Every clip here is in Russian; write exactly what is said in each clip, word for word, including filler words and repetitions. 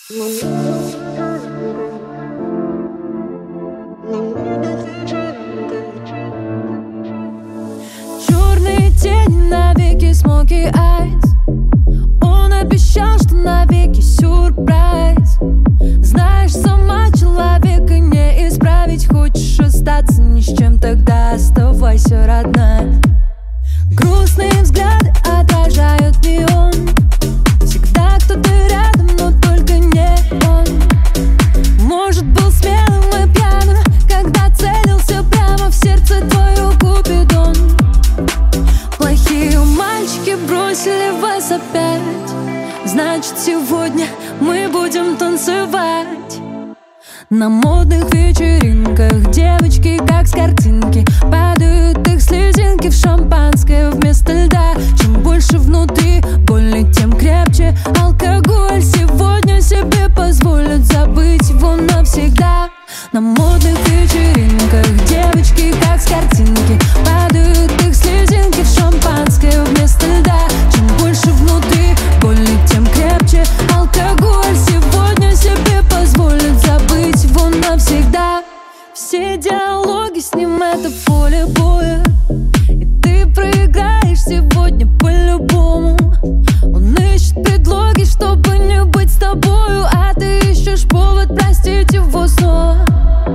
Черные тени навеки, смоки айс. Он обещал, что навеки сюрприз. Знаешь, сама человека не исправить. Хочешь остаться ни с чем, тогда оставайся, родная. Грустные взгляды отражают неон. Всегда кто-то рядом, но только не он. Может, был смелым и пьяным, когда целился прямо в сердце твою Купидон. Плохие мальчики бросили вас опять. Значит, сегодня мы будем танцевать. На модных вечеринках девочки, как с картинки, падают их слезинки в шампанское вместо льда. Чем больше внутри боли, тем крепче алкоголь. Сегодня себе позволят забыть его навсегда. На модных вечеринках девочки, как с картинки, падают их слезинки в шампанское вместо льда. Чем больше внутри боли, тем крепче алкоголь. Сегодня себе позволят забыть его навсегда. Все диалоги с ним — это поле боя, и ты проиграешь сегодня по-любому. Он ищет предлоги, чтобы не быть с тобою, а ты ищешь повод простить его снова.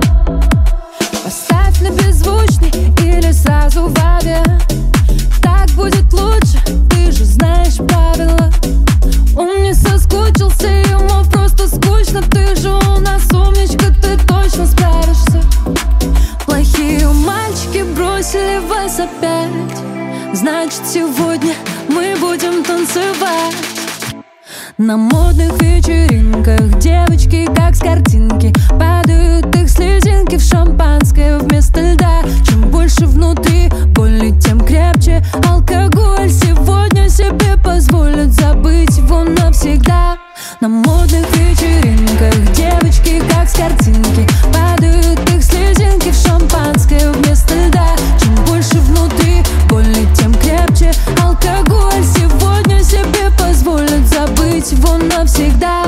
Поставь на беззвучный или сразу в авиа. Так будет лучше, ты же знаешь правила. Он не соскучился, ему просто скучно. Ты же у нас умничка, ты точно справишься. Плохие мальчики бросили вас опять. Значит, сегодня мы будем танцевать. На модных вечеринках девочки, как с картинки, падают их слезинки в шампанское вместо льда. Чем больше внутри боли, тем крепче алкоголь. Сегодня себе позволят забыть его навсегда. На модных вечеринках девочки, как с картинки, падают их слезинки в шампанское вместо льда. Чем больше внутри боли, тем крепче алкоголь. Сегодня себе позволят забыть его навсегда.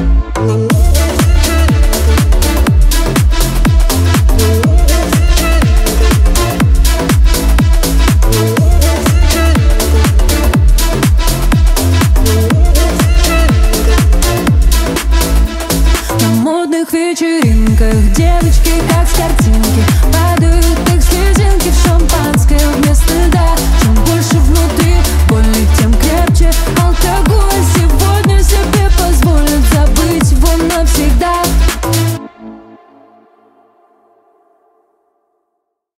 вечеринках девочки, как с картинки, падают их слезинки в шоу.